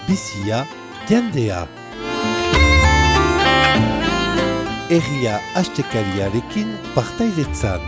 bizia, jendea. Herria astekariarekin partaidetzan.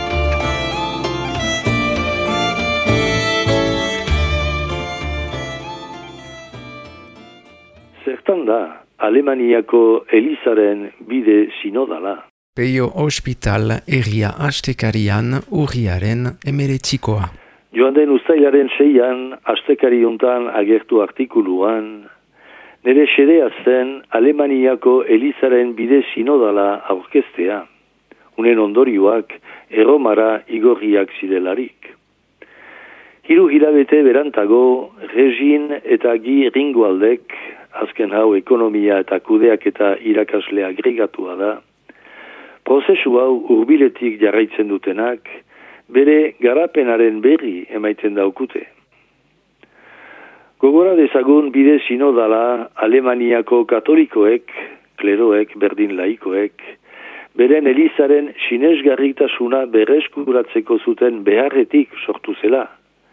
Zertan da Alemaniako Elizaren bide sinodala? Peio Hospital herria astekarian urriaren 19. Joan den uztailaren 6an astekari hontan agertu artikuluan, nire xedea zen Alemaniako Elizaren bide sinodala aurkeztea, unen ondorioak Erromara igorriak zidelarik. 3 hilabete berantago, Regin eta Gi Ringoaldek, azken hau ekonomia eta kudeak eta irakasle agregatua da, prozesu hau hurbiletik jarraitzen dutenak, bere garapenaren berri emaiten daukute. Gogora dezagun bide sinodala Alemaniako katolikoek, kleroek, berdin laikoek, beren Elizaren sinesgarritasuna berreskuratzeko zuten beharretik sortu zela.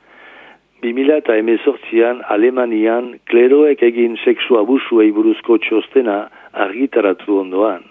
2018an Alemanian kleroek egin sexu abusuei buruzko txostena argitaratu ondoan.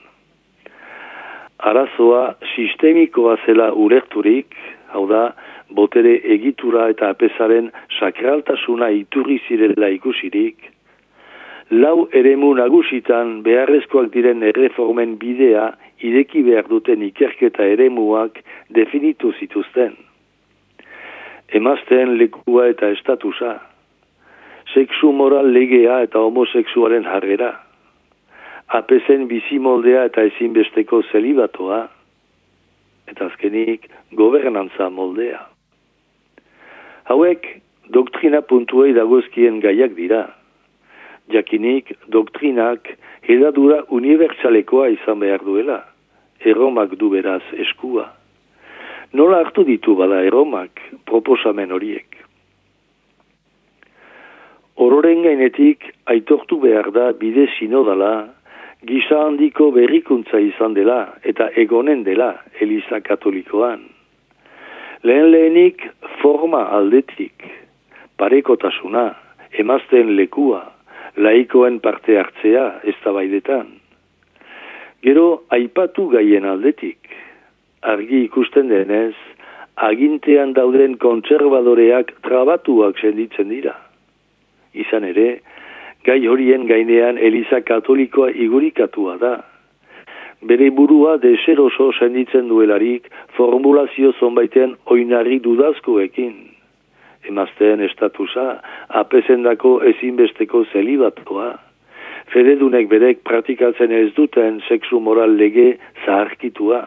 Arazoa sistemikoa zela ulerturik, hau da, botere egitura eta apesaren sakraltasuna iturri zirela ikusirik, 4 eremu nagusitan beharrezkoak diren erreformen bidea ireki behar duten ikerketa eremuak definitu zituzten. Emazteen lekua eta estatusa, sexu moral legea eta homosexualen jarrera, apesen bizimoldea eta ezinbesteko zelibatoa, eta azkenik gobernantza moldea. Hauek doktrina puntuei dagozkien gaiak dira. Jakinik doktrinak hedadura unibertsalekoa izan behar duela. Erromak du beraz eskua. Nola hartu ditu bada Erromak proposamen horiek? Ororen gainetik aitortu behar da bide sinodala, gisa handiko berrikuntza izan dela eta egonen dela Eliza Katolikoan. Lehenik forma aldetik, parekotasuna, emazteen lekua, laikoen parte hartzea eztabaidetan. Gero aipatu gaien aldetik, argi ikusten denez, agintean dauden kontserbadoreak trabatuak senditzen dira. Izan ere, gai horien gainean Eliza Katolikoa igurikatua da. Bere burua deseroso senditzen duelarik formulazio zonbaiten oinarri dudazkoekin. Emazteen estatusa, apesendako ezinbesteko zelibatoa. Fededunek berek praktikatzen ez duten sexu moral lege zaharkitua.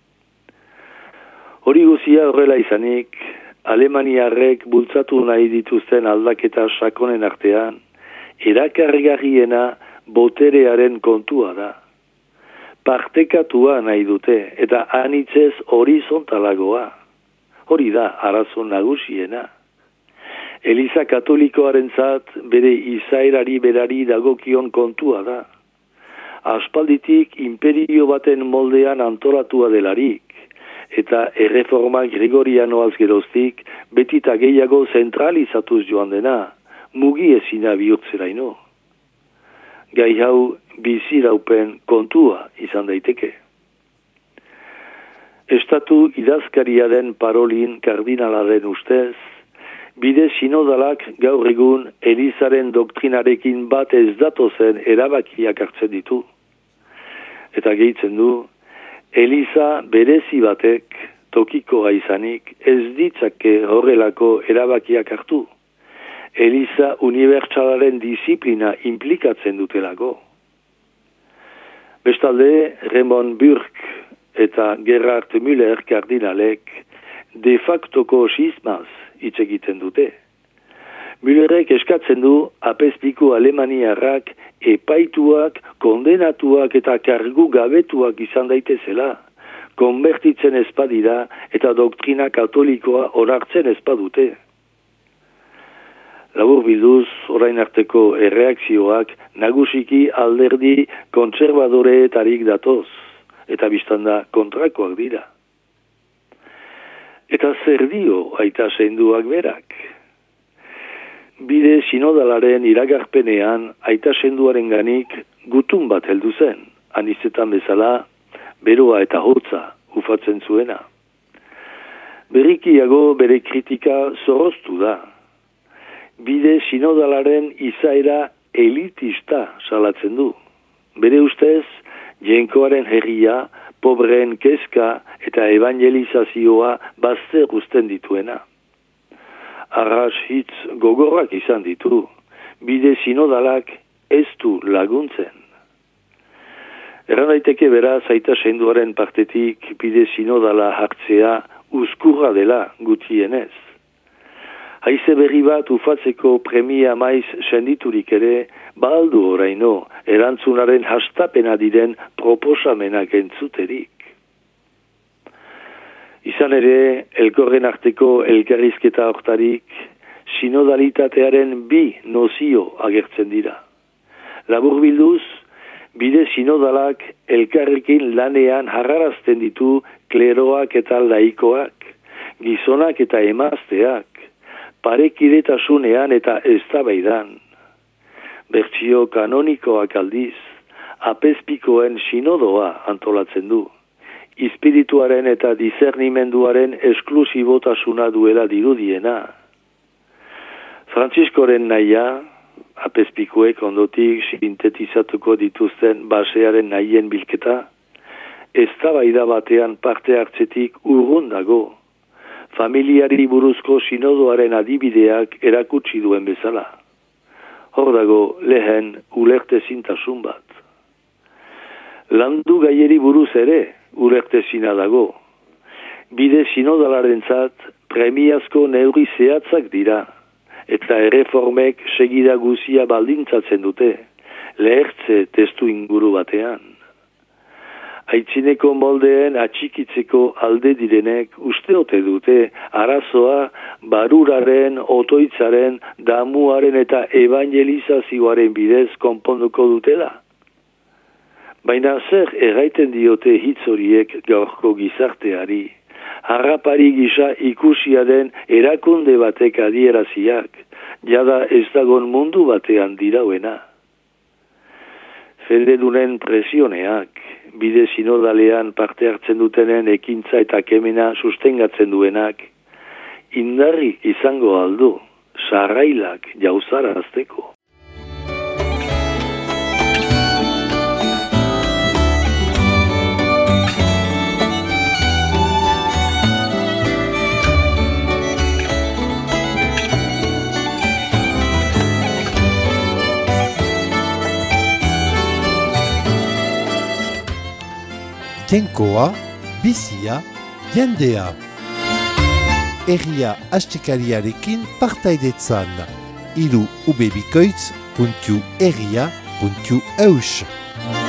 Hori guzia horrela izanik, Alemaniarrek bultzatu nahi dituzten aldaketa sakonen artean, erakargarriena boterearen kontua da. Partekatua nahi dute eta anitzez horizontalagoa. Hori da arazo nagusiena. Eliza Katolikoarentzat bere izaerari berari dagokion kontua da. Aspalditik imperio baten moldean antolatua delarik, eta erreforma Gregorianoaz geroztik betita gehiago zentralizatuz joan dena, mugi ezina bihurtzeraino. Gai hau biziraupen kontua izan daiteke. Estatu idazkaria den Parolin kardinalaren ustez, bide sinodalak gaur egun Elizaren doktrinarekin bat ez datozen erabakiak hartzen ditu. Eta gehitzen du, Eliza berezi batek, tokikoa izanik, ez ditzake horrelako erabakiak hartu. Eliza unibertsalaren disiplina implikatzen dutelako. Bestalde, Raymond Burke eta Gerhard Müller kardinalek de factoko xismaz hitz egiten dute. Müllerrek eskatzen du apezpiku Alemaniarrak epaituak, kondenatuak eta kargu gabetuak izan daitezela, konbertitzen ezpadira eta doktrina katolikoa onartzen ezpadute. Labur bilduz, orain arteko erreakzioak nagusiki alderdi kontserbadoreetarik datoz, eta biztanda kontrakoak dira. Eta zer dio aita zeinduak berak? bide sinodalaren iragarpenean aita senduaren ganik gutun bat heldu zen, anizetan bezala, beroa eta hotza ufatzen zuena. Berrikiago bere kritika zorroztu da. Bide sinodalaren izaera elitista salatzen du. Bere ustez, jenkoaren herria, pobreen kezka eta evangelizazioa bazter uzten dituena. Arras hitz gogorrak izan ditu, bide sinodalak ez du laguntzen. Erran daiteke beraz aita senduaren partetik bide sinodala hartzea uzkurra dela gutienez. Haize berri bat ufatzeko premia maiz senditurik ere, baldu oraino, erantzunaren hastapena diren proposamenak entzuterik. Izan ere, elkorren arteko elkarrizketa hortarik, sinodalitatearen bi nozio agertzen dira. Laburbilduz, bide sinodalak elkarrekin lanean harrarazten ditu kleroak eta laikoak, gizonak eta emazteak, parekidetasunean eta eztabaidan. Bertsio kanonikoak aldiz, apezpikoen sinodoa antolatzen du. Espirituaren eta discernimenduaren esklusibotasuna duela dirudiena. Frantziskoren nahia, apezpikoek ondotik sintetizatuko dituzten basearen nahien bilketa, eztabaida batean parte hartzetik urrun dago, familiari buruzko sinodoaren adibideak erakutsi duen bezala. Hor dago lehen ulertezintasun bat. Landu gaieri buruz ere ulertezina dago. Bide sinodalarentzat premiazko neurri zehatzak dira, eta erreformek segida guzia baldintzatzen dute, lehertze testu inguru batean. Aitzineko moldeen atxikitzeko alde direnek usteote dute arazoa baruraren, otoitzaren, damuaren eta evangelizazioaren bidez konponduko dutela. Baina zer erraiten diote hitz horiek gaurko gizarteari, harrapari gisa ikusia den erakunde batek adieraziak, jada ez dagon mundu batean dirauena. Fededunen presioneak, bide sinodalean parte hartzen dutenen ekintza eta kemena sustengatzen duenak, indarri izango aldu, sarrailak jauzarazteko. Jenkoa, bizia, jendea. Herria astekariarekin partaidetzan. Ubebikoitz.herria.eus